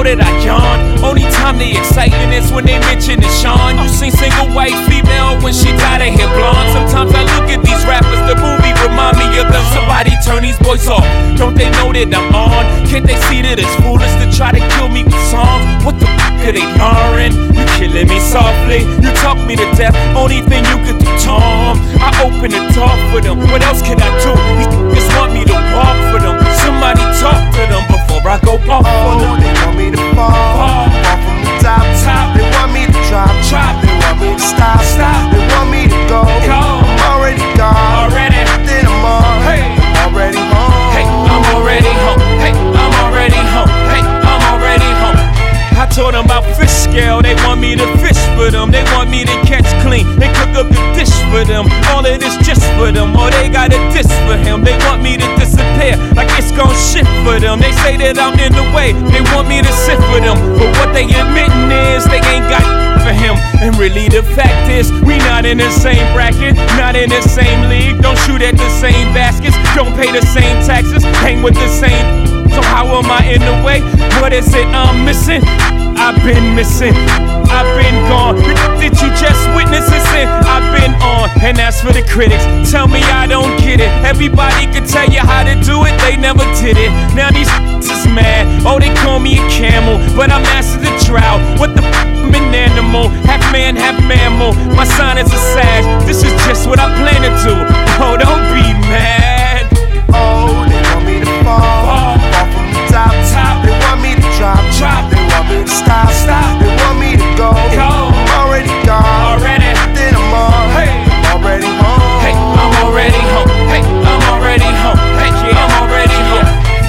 that I yawn. Only time they exciting is when they mention the Sean. You seen single white female when she dyed her hair blonde. Sometimes I look at these rappers, the movie remind me of them. Somebody turn these boys off. Don't they know that I'm on? Can't they see that it's foolish to try to kill me with songs? What the f*** are they learning? You killing me softly, you talk me to death. Only thing you could do, Tom. I open the door for them. What else can I do? These just want me to walk for them. Somebody talk to them before I go off for them. They want me to fall from the top. They want me to drop. They want me to stop. They want me to go. I'm already gone. Then I'm already home. Hey, I'm already home. Hey, I'm already home. Hey, I'm already home. I told them about fish scale, they want me to fish for them. They want me to catch clean, they cook up the dish for them. All of this just for them, or they got a diss for him. They want me to disappear, like it's gon' shit for them. They say that I'm in the way, they want me to sit for them. But what they admitting is, they ain't got for him. And really the fact is, we not in the same bracket, not in the same league. Don't shoot at the same baskets, don't pay the same taxes, hang with the same. So how am I in the way? What is it I'm missing? I've been missing, I've been gone. Did you just witness a sin? I've been on. And as for the critics, tell me I don't get it. Everybody can tell you how to do it, they never did it. Now these is mad, oh they call me a camel, but I mastered the drought. What the I'm an animal, half man, half mammal. My sign is a sag, this is just what I plan to do. Oh don't be mad. Oh, they want me to fall from the top. They want me to drop. They want me to stop. They want me to go. I'm already gone. Then I'm already home. Hey, I'm already home. Hey, I'm already home. Hey, I'm already home.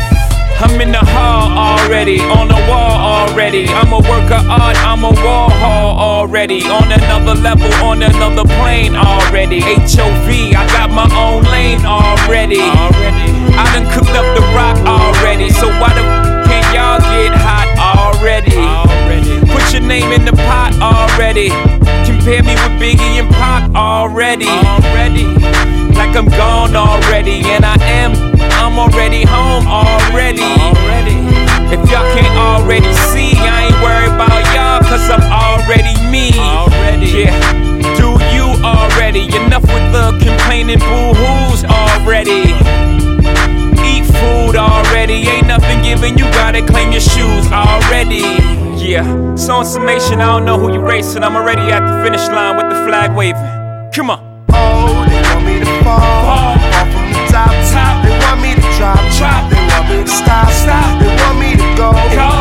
I'm in the hall already, on the wall already. I'm a work of art, I'm a wall hall already. On another level, on another plane already. HOV, I got my own lane already. I done cooked up the rock already. So why the can't y'all get hot already? Put your name in the pot already. Compare me with Biggie and Pac already. Like I'm gone already, and I'm already home already. If y'all can't already see, I ain't worried about y'all, cause I'm already me. Yeah, do you already? Enough with the complaining boo-hoos already. Eat food already, ain't nothing given, you gotta claim your shoes already. Yeah, so in summation, I don't know who you racing, I'm already at the finish line with the flag waving. Come on. Oh, they want me to fall from the top. They want me to drop. They want me to stop. They want me to go.